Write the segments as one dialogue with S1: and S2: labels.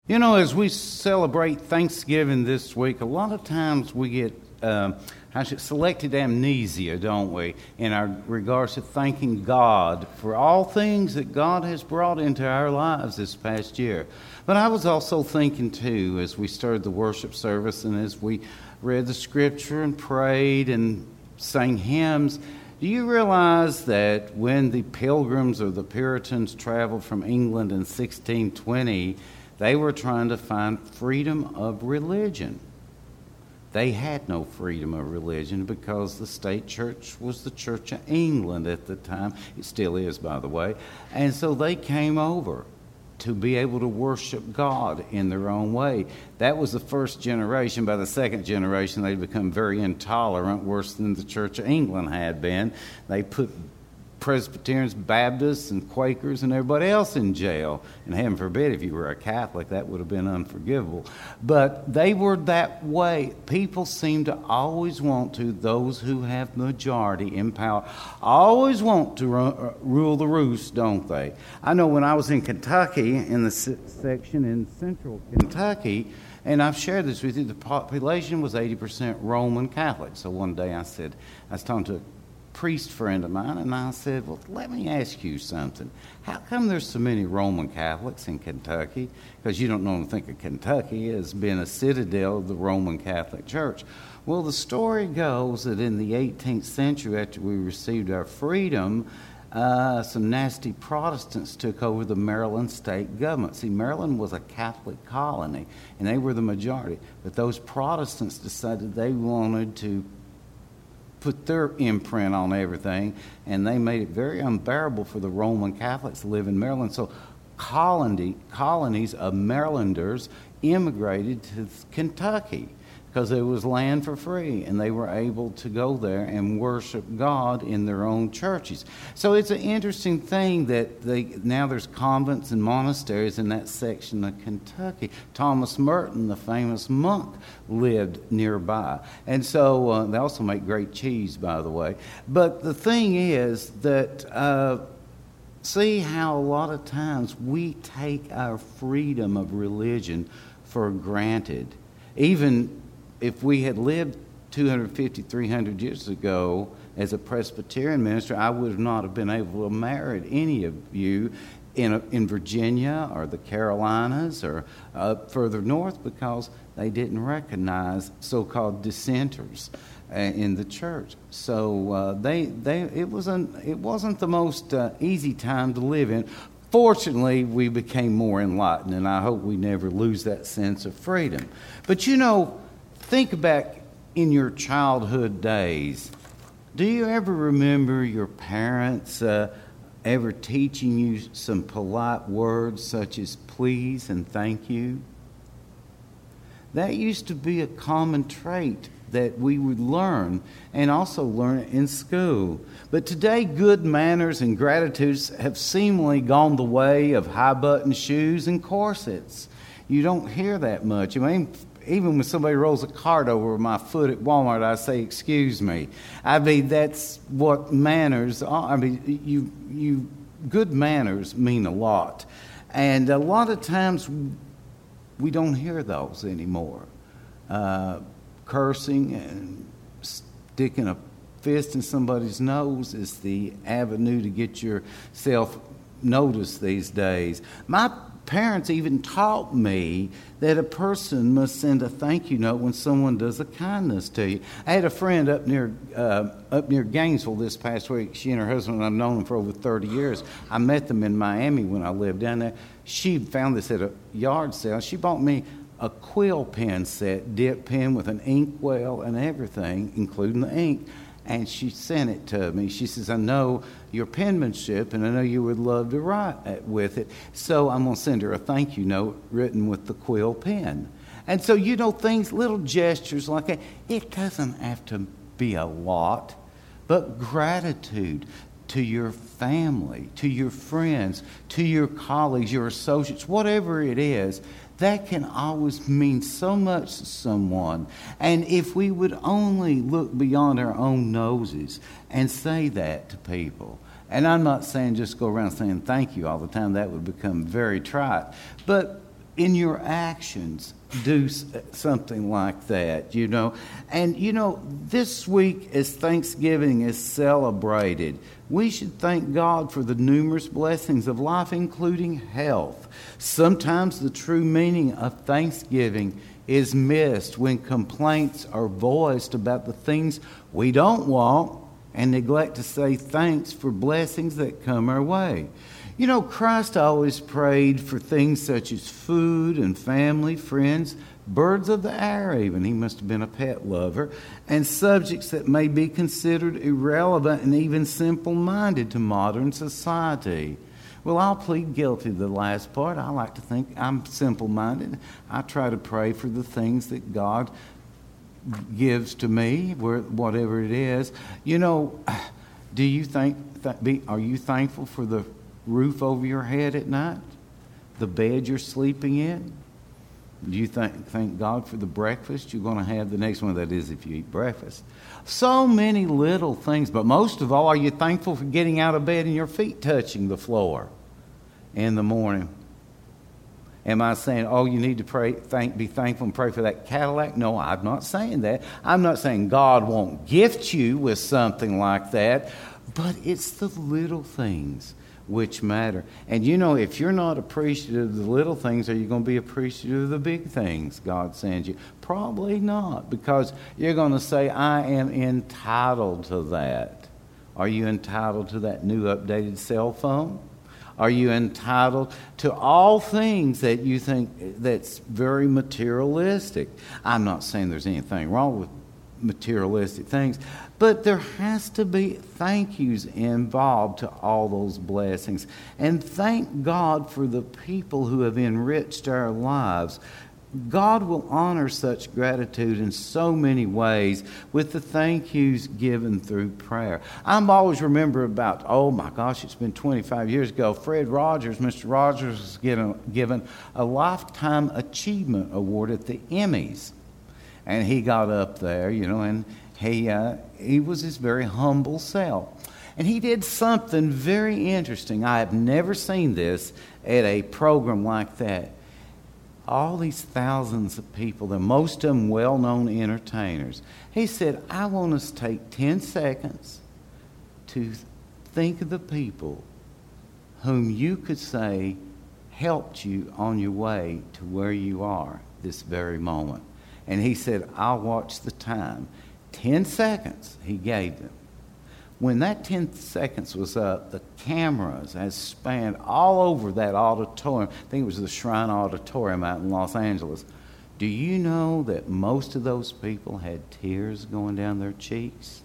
S1: You know, as we celebrate Thanksgiving this week, a lot of times we get selected amnesia, don't we, in our regards to thanking God for all things that God has brought into our lives this past year. But I was also thinking, too, as we started the worship service and as we read the Scripture and prayed and sang hymns, do you realize that when the Pilgrims or the Puritans traveled from England in 1620, they were trying to find freedom of religion? They had no freedom of religion because the state church was the Church of England at the time. It still is, by the way. And so they came over to be able to worship God in their own way. That was the first generation. By the second generation, they'd become very intolerant, worse than the Church of England had been. They put Presbyterians, Baptists, and Quakers, and everybody else in jail. And heaven forbid, if you were a Catholic, that would have been unforgivable. But they were that way. People seem to always want to, those who have majority in power, always want to rule the roost, don't they? I know when I was in Kentucky, in the section in central Kentucky, and I've shared this with you, the population was 80% Roman Catholic. So one day I was talking to a priest friend of mine, and I said, well, let me ask you something. How come there's so many Roman Catholics in Kentucky? Because you don't normally think of Kentucky as being a citadel of the Roman Catholic Church. Well, the story goes that in the 18th century, after we received our freedom, some nasty Protestants took over the Maryland state government. See, Maryland was a Catholic colony, and they were the majority. But those Protestants decided they wanted to put their imprint on everything, and they made it very unbearable for the Roman Catholics to live in Maryland. So colonies of Marylanders immigrated to Kentucky because there was land for free, and they were able to go there and worship God in their own churches. So it's an interesting thing that now there's convents and monasteries in that section of Kentucky. Thomas Merton, the famous monk, lived nearby. And so they also make great cheese, by the way. But the thing is that see how a lot of times we take our freedom of religion for granted. Even if we had lived 250, 300 years ago as a Presbyterian minister, I would not have been able to marry any of you in Virginia or the Carolinas or further north because they didn't recognize so-called dissenters in the church. So it wasn't the most easy time to live in. Fortunately, we became more enlightened, and I hope we never lose that sense of freedom. But you know, think back in your childhood days. Do you ever remember your parents ever teaching you some polite words such as please and thank you? That used to be a common trait that we would learn and also learn it in school. But today, good manners and gratitudes have seemingly gone the way of high-button shoes and corsets. You don't hear that much. I mean, even when somebody rolls a cart over my foot at Walmart, I say, excuse me. I mean, that's what manners are. I mean, good manners mean a lot. And a lot of times we don't hear those anymore. Cursing and sticking a fist in somebody's nose is the avenue to get yourself noticed these days. My parents even taught me that a person must send a thank you note when someone does a kindness to you. I had a friend up near Gainesville this past week. She and her husband, I've known them for over 30 years. I met them in Miami when I lived down there. She found this at a yard sale. She bought me a quill pen set, dip pen with an ink well and everything, including the ink. And she sent it to me. She says, I know your penmanship, and I know you would love to write with it. So I'm going to send her a thank you note written with the quill pen. And so, you know, things, little gestures like that, it doesn't have to be a lot, but gratitude to your family, to your friends, to your colleagues, your associates, whatever it is, that can always mean so much to someone. And if we would only look beyond our own noses and say that to people. And I'm not saying just go around saying thank you all the time. That would become very trite. But in your actions do something like that, you know. And, you know, this week as Thanksgiving is celebrated, we should thank God for the numerous blessings of life, including health. Sometimes the true meaning of Thanksgiving is missed when complaints are voiced about the things we don't want and neglect to say thanks for blessings that come our way. You know, Christ always prayed for things such as food and family, friends, birds of the air even. He must have been a pet lover. And subjects that may be considered irrelevant and even simple-minded to modern society. Well, I'll plead guilty to the last part. I like to think I'm simple-minded. I try to pray for the things that God gives to me, whatever it is. You know, do you are you thankful for the roof over your head at night? The bed you're sleeping in? Do you thank God for the breakfast you're going to have? The next one, that is, if you eat breakfast. So many little things. But most of all, are you thankful for getting out of bed and your feet touching the floor in the morning? Am I saying, oh, you need to be thankful and pray for that Cadillac? No, I'm not saying that. I'm not saying God won't gift you with something like that. But it's the little things which matter. And you know, if you're not appreciative of the little things, are you going to be appreciative of the big things God sends you? Probably not, because you're going to say, I am entitled to that. Are you entitled to that new updated cell phone? Are you entitled to all things that you think that's very materialistic? I'm not saying there's anything wrong with materialistic things, but there has to be thank yous involved to all those blessings. And thank God for the people who have enriched our lives. God will honor such gratitude in so many ways with the thank yous given through prayer. I'm always remember about, oh my gosh, it's been 25 years ago, Mr. Rogers was given a Lifetime Achievement Award at the Emmys. And he got up there, you know, and he was his very humble self. And he did something very interesting. I have never seen this at a program like that. All these thousands of people, most of them well-known entertainers. He said, I want us to take 10 seconds to think of the people whom you could say helped you on your way to where you are this very moment. And he said, I'll watch the time. 10 seconds he gave them. When that 10 seconds was up, the cameras had spanned all over that auditorium. I think it was the Shrine Auditorium out in Los Angeles. Do you know that most of those people had tears going down their cheeks?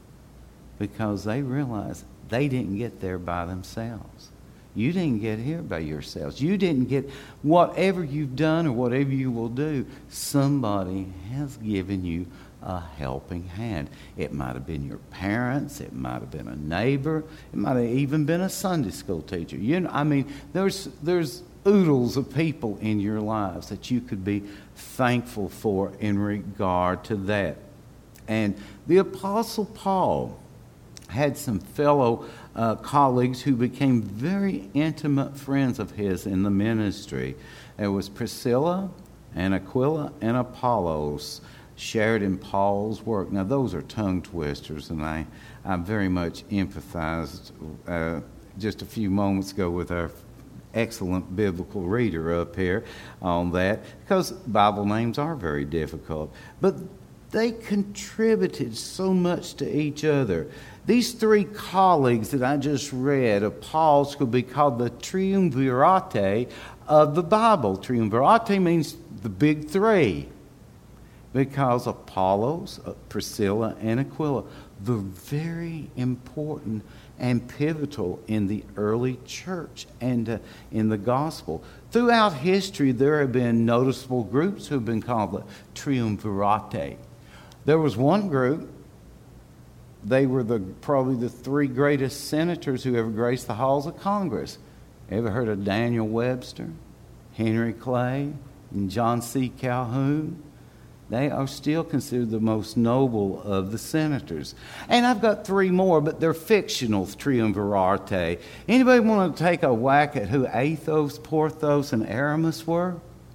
S1: Because they realized they didn't get there by themselves. You didn't get here by yourselves. You didn't get whatever you've done or whatever you will do. Somebody has given you a helping hand. It might have been your parents. It might have been a neighbor. It might have even been a Sunday school teacher. You know, I mean, there's oodles of people in your lives that you could be thankful for in regard to that. And the Apostle Paul had some fellow colleagues who became very intimate friends of his in the ministry. It was Priscilla and Aquila and Apollos shared in Paul's work. Now, those are tongue twisters, and I very much empathized just a few moments ago with our excellent biblical reader up here on that, because Bible names are very difficult. But they contributed so much to each other. These three colleagues that I just read of Paul's could be called the triumvirate of the Bible. Triumvirate means the big three, because Apollos, Priscilla, and Aquila, they're very important and pivotal in the early church and in the gospel. Throughout history, there have been noticeable groups who have been called the triumvirate. There was one group. They were probably the three greatest senators who ever graced the halls of Congress. Ever heard of Daniel Webster, Henry Clay, and John C. Calhoun? They are still considered the most noble of the senators. And I've got three more, but they're fictional triumvirate. Anybody want to take a whack at who Athos, Porthos, and Aramis were?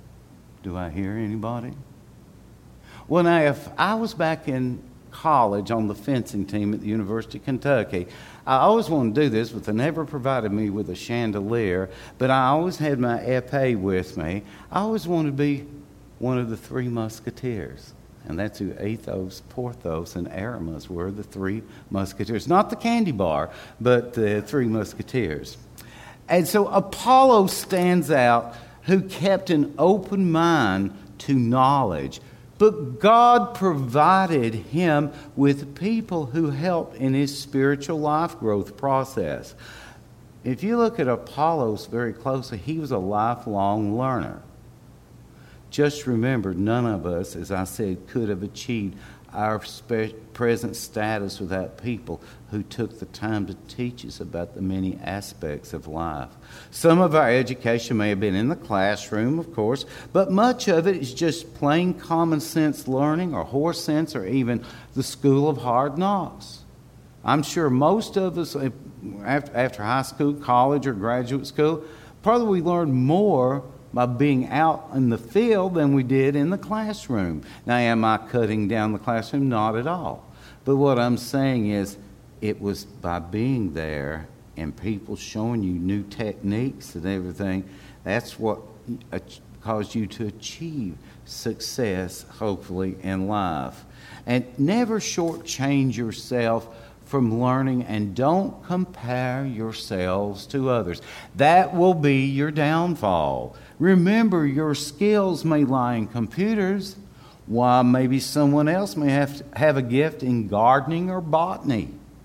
S1: Do I hear anybody? Well, now, if I was back in college on the fencing team at the University of Kentucky, I always wanted to do this, but they never provided me with a chandelier. But I always had my épée with me. I always wanted to be one of the three musketeers. And that's who Athos, Porthos, and Aramis were, the three musketeers. Not the candy bar, but the three musketeers. And so Apollo stands out, who kept an open mind to knowledge. But God provided him with people who helped in his spiritual life growth process. If you look at Apollos very closely, he was a lifelong learner. Just remember, none of us, as I said, could have achieved our present status without people who took the time to teach us about the many aspects of life. Some of our education may have been in the classroom, of course, but much of it is just plain common sense learning or horse sense or even the school of hard knocks. I'm sure most of us, after high school, college, or graduate school, probably learned more by being out in the field than we did in the classroom. Now, am I cutting down the classroom? Not at all. But what I'm saying is it was by being there and people showing you new techniques and everything, that's what caused you to achieve success, hopefully, in life. And never shortchange yourself from learning, and don't compare yourselves to others. That will be your downfall. Remember, your skills may lie in computers, while maybe someone else may have a gift in gardening or botany.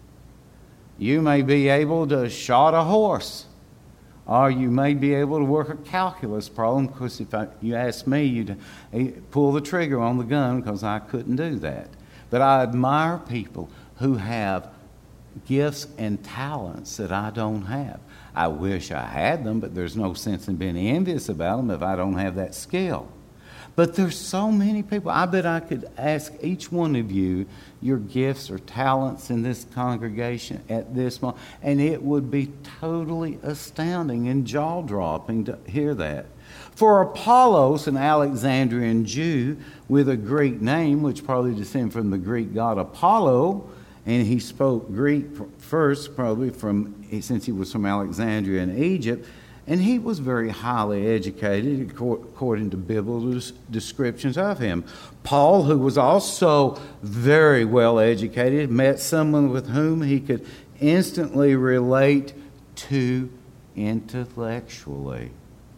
S1: You may be able to shot a horse, or you may be able to work a calculus problem, because if you ask me, you'd pull the trigger on the gun, because I couldn't do that. But I admire people who have gifts and talents that I don't have. I wish I had them, but there's no sense in being envious about them if I don't have that skill. But there's so many people. I bet I could ask each one of you your gifts or talents in this congregation at this moment, and it would be totally astounding and jaw-dropping to hear that. For Apollos, an Alexandrian Jew with a Greek name, which probably descended from the Greek god Apollo, and he spoke Greek first, probably since he was from Alexandria in Egypt, and he was very highly educated according to biblical descriptions of him. Paul, who was also very well educated, met someone with whom he could instantly relate to intellectually.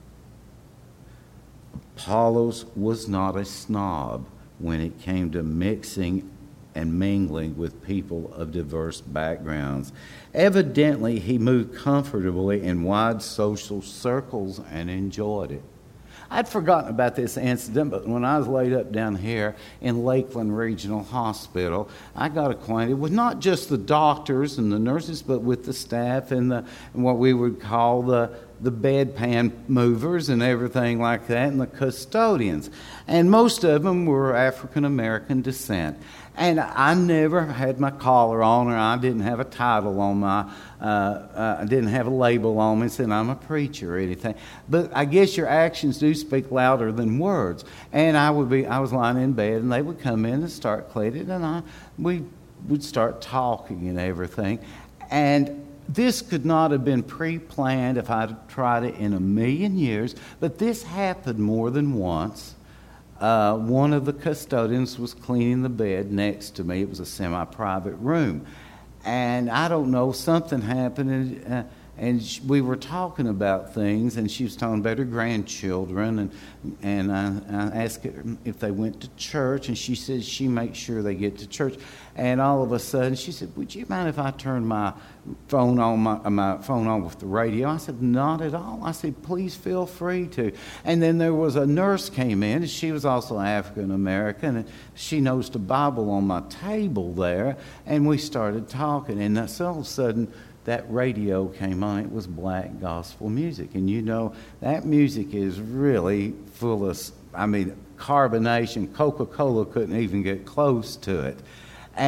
S1: Apollos was not a snob when it came to mixing and mingling with people of diverse backgrounds. Evidently, he moved comfortably in wide social circles and enjoyed it. I'd forgotten about this incident, but when I was laid up down here in Lakeland Regional Hospital, I got acquainted with not just the doctors and the nurses, but with the staff and what we would call the bedpan movers and everything like that, and the custodians. And most of them were African American descent. And I never had my collar on, or I didn't have a title on I didn't have a label on me saying I'm a preacher or anything. But I guess your actions do speak louder than words. And I was lying in bed, and they would come in and start cleaning, and we would start talking and everything. And this could not have been pre-planned if I'd tried it in a million years, but this happened more than once. One of the custodians was cleaning the bed next to me. It was a semi-private room. And I don't know, something happened, and we were talking about things, and she was talking about her grandchildren, and I asked her if they went to church, and she said she makes sure they get to church. And all of a sudden, she said, "Would you mind if I turn my phone on, my phone on with the radio?" I said, "Not at all." I said, "Please feel free to." And then there was a nurse came in, and she was also African American, and she noticed a Bible on my table there, and we started talking, and so all of a sudden, that radio came on. It was black gospel music. And you know, that music is really full of, carbonation. Coca-Cola couldn't even get close to it. And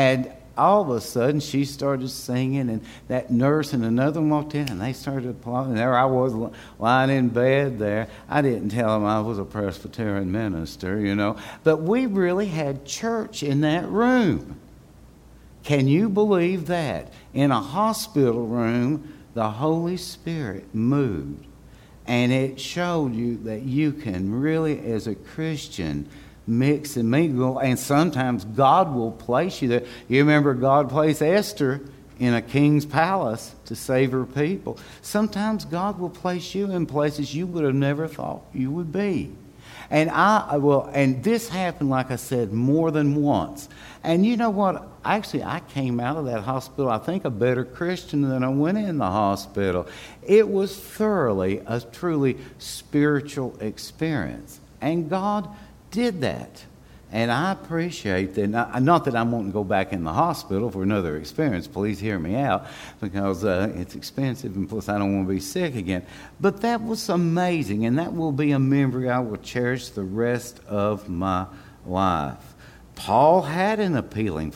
S1: all of a sudden, she started singing, and that nurse and another one walked in, and they started applauding. There I was lying in bed there. I didn't tell them I was a Presbyterian minister, you know. But we really had church in that room. Can you believe that? In a hospital room, the Holy Spirit moved. And it showed you that you can really, as a Christian, mix and mingle. And sometimes God will place you there. You remember God placed Esther in a king's palace to save her people. Sometimes God will place you in places you would have never thought you would be. And this happened, like I said, more than once. And you know what? Actually, I came out of that hospital, I think, a better Christian than I went in the hospital. It was thoroughly a truly spiritual experience. And God did that. And I appreciate that. Not that I want to go back in the hospital for another experience. Please hear me out, because it's expensive, and plus I don't want to be sick again. But that was amazing, and that will be a memory I will cherish the rest of my life. Apollos had an appealing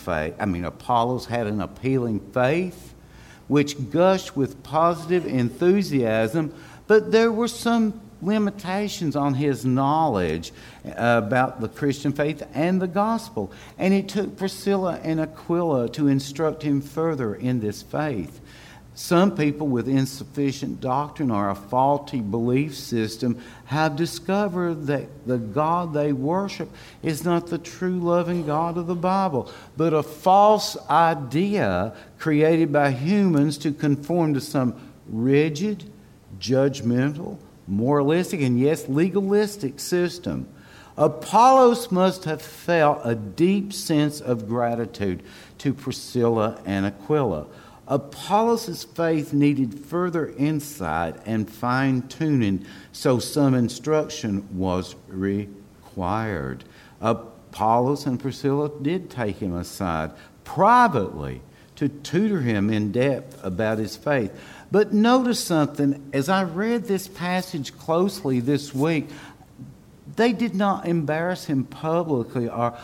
S1: faith, which gushed with positive enthusiasm, but there were some limitations on his knowledge about the Christian faith and the gospel. And it took Priscilla and Aquila to instruct him further in this faith. Some people with insufficient doctrine or a faulty belief system have discovered that the God they worship is not the true loving God of the Bible, but a false idea created by humans to conform to some rigid, judgmental, moralistic, and yes, legalistic system. Apollos must have felt a deep sense of gratitude to Priscilla and Aquila. Apollos' faith needed further insight and fine-tuning, so some instruction was required. Apollos and Priscilla did take him aside privately to tutor him in depth about his faith. But notice something. As I read this passage closely this week, they did not embarrass him publicly or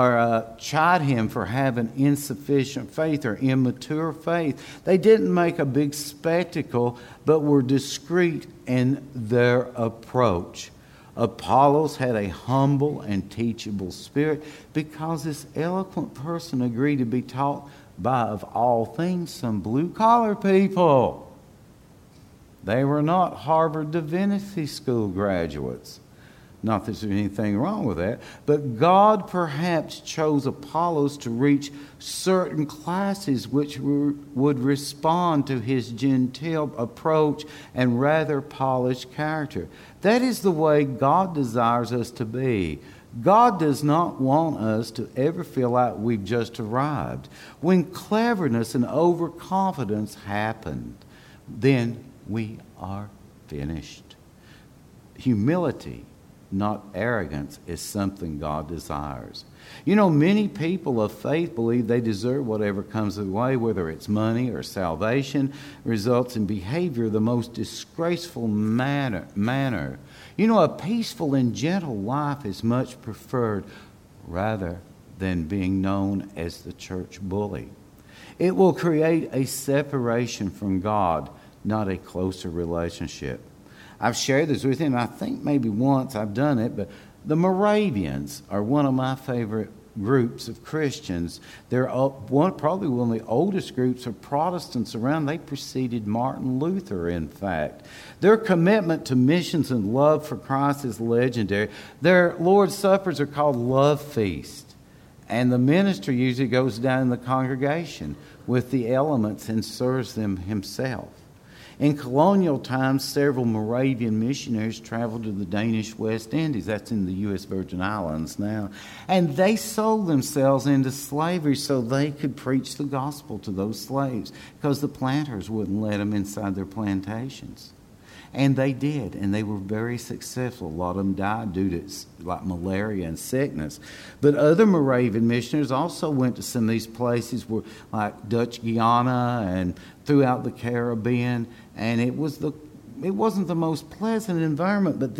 S1: chide him for having insufficient faith or immature faith. They didn't make a big spectacle, but were discreet in their approach. Apollos had a humble and teachable spirit because this eloquent person agreed to be taught by, of all things, some blue-collar people. They were not Harvard Divinity School graduates. Not that there's anything wrong with that, but God perhaps chose Apollos to reach certain classes which would respond to his genteel approach and rather polished character. That is the way God desires us to be. God does not want us to ever feel like we've just arrived. When cleverness and overconfidence happened, then we are finished. Humility, not arrogance, is something God desires. You know, many people of faith believe they deserve whatever comes their way, whether it's money or salvation, results in behavior the most disgraceful manner. You know, a peaceful and gentle life is much preferred rather than being known as the church bully. It will create a separation from God, not a closer relationship. I've shared this with you, and I think maybe once I've done it, but the Moravians are one of my favorite groups of Christians. They're probably one of the oldest groups of Protestants around. They preceded Martin Luther, in fact. Their commitment to missions and love for Christ is legendary. Their Lord's Suppers are called Love Feast, and the minister usually goes down in the congregation with the elements and serves them himself. In colonial times, several Moravian missionaries traveled to the Danish West Indies. That's in the U.S. Virgin Islands now. And they sold themselves into slavery so they could preach the gospel to those slaves because the planters wouldn't let them inside their plantations. And they did, and they were very successful. A lot of them died due to like malaria and sickness. But other Moravian missionaries also went to some of these places, where, like Dutch Guiana and throughout the Caribbean, and it wasn't the most pleasant environment. But these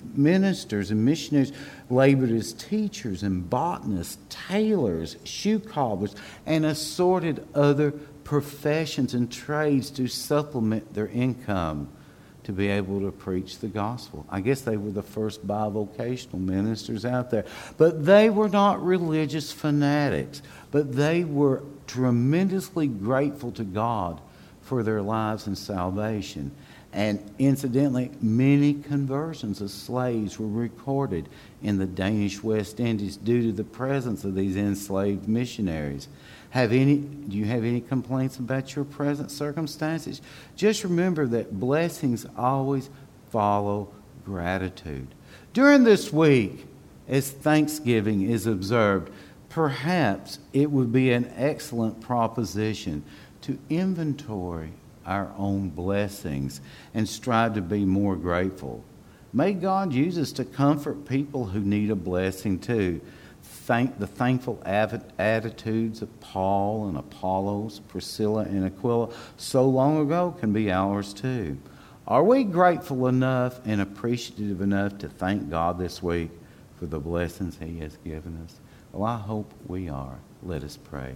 S1: ministers and missionaries labored as teachers and botanists, tailors, shoe cobblers, and assorted other professions and trades to supplement their income to be able to preach the gospel. I guess they were the first bivocational ministers out there. But they were not religious fanatics, but they were tremendously grateful to God for their lives and salvation. And incidentally, many conversions of slaves were recorded in the Danish West Indies due to the presence of these enslaved missionaries. Do you have any complaints about your present circumstances? Just remember that blessings always follow gratitude. During this week, as Thanksgiving is observed, perhaps it would be an excellent proposition to inventory our own blessings and strive to be more grateful. May God use us to comfort people who need a blessing too. The thankful attitudes of Paul and Apollos, Priscilla and Aquila so long ago can be ours too. Are we grateful enough and appreciative enough to thank God this week for the blessings He has given us? Well, I hope we are. Let us pray.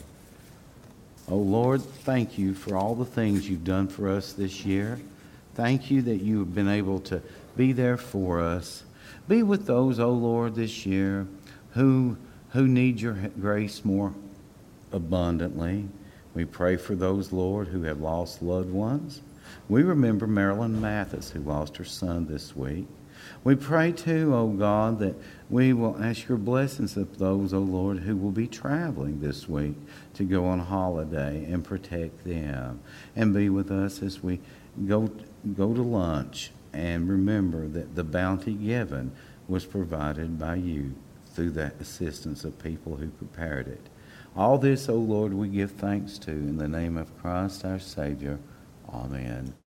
S1: Oh Lord, thank you for all the things you've done for us this year. Thank you that you have been able to be there for us. Be with those, oh Lord, this year who need your grace more abundantly. We pray for those, Lord, who have lost loved ones. We remember Marilyn Mathis, who lost her son this week. We pray too, O God, that we will ask your blessings of those, O Lord, who will be traveling this week to go on holiday, and protect them. And be with us as we go to lunch, and remember that the bounty given was provided by you through the assistance of people who prepared it. All this, O Lord, we give thanks to in the name of Christ our Savior. Amen.